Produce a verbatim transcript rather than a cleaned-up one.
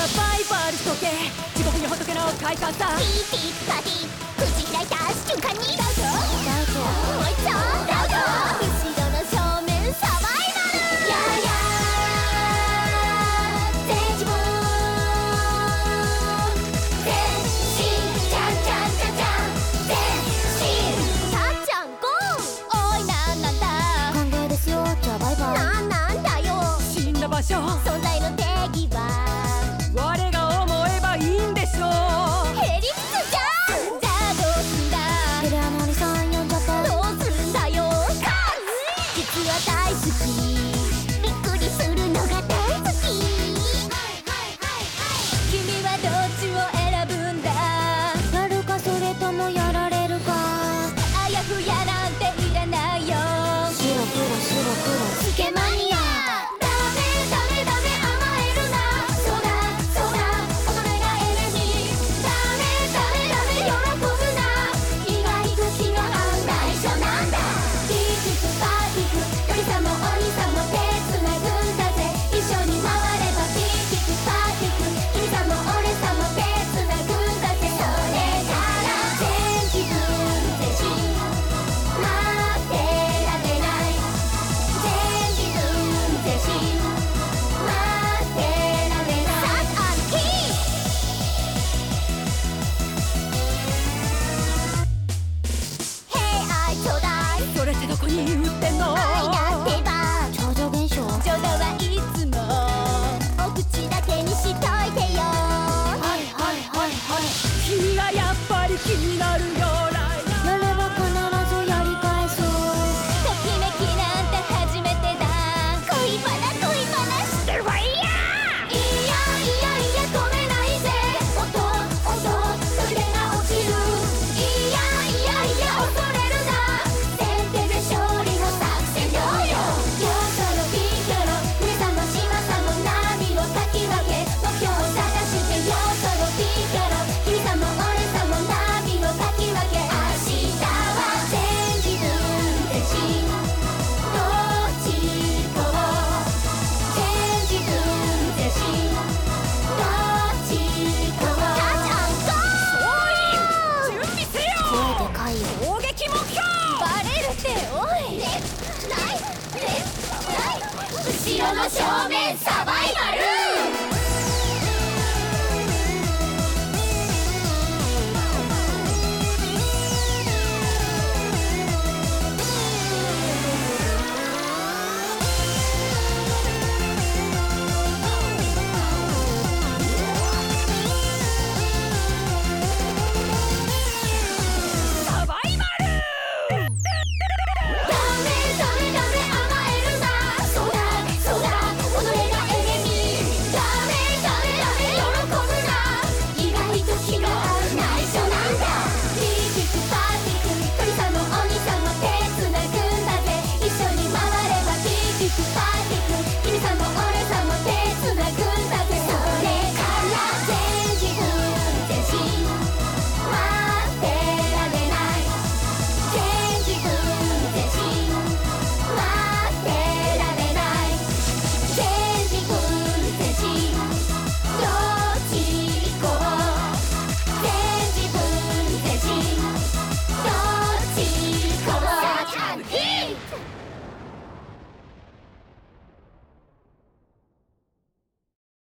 サバイバルしとけ、地獄に仏の快感さ。 ピーピーパーティー口開いた瞬間にダウトダウトもう一丁ダウト後ろの正面サバイバルやーやー全自分全身ちゃんちゃんちゃんちゃん全身たっちゃんゴーおいなんなんだ歓迎ですよじゃあバイバイ。 なんなんだよ死んだ場所存在の定義は我が思えばいいんでしょう。 ヘリクツじゃんじゃあどうすんだテレアナリさん呼んじゃった。 どうするんだよ実は大好きびっくりするのが大好き君はどっちを選ぶんだやるかそれともやられるか。 あやふやなんていらないよ白黒白黒つけマニアダメダメダメ甘えるなそうだそうだ大人がエネミーダメダメダメ喜ぶな意外と気が合う内緒なんだキックパーティク鳥さんもお兄さんも手つなぐんだぜ一緒に回ればキックパーティク君さんも俺さんも手つなぐんだぜそれから全自分全身待ってられない全自分全身待ってられないさあキーヘイアイちょうだいそれってどこに売ってんの。 愛なんてば超常現象。 冗談はいつもお口だけにしといてよはいはいはいはい。 君がやっぱり気になるような。 やれば必ずやり返す。 ときめきなんて初めてだ恋バナ恋バナしてるわいやいやいやいや止めないぜ音音トイレが落ちるいやいやいや恐れるな先手で勝利の作戦よよよそのピーキョロ上さんも島さんも波をかき分け目標を探してよそのピーキョロ君さんも俺さんも波をかき分け明日は全自分全身どっち行こう全自分全身どっち行こうタッチアンゴー準備せよ声でかいよ。 攻撃目標。 バレるっておいレフトライトレフトライト後ろの正面サバイ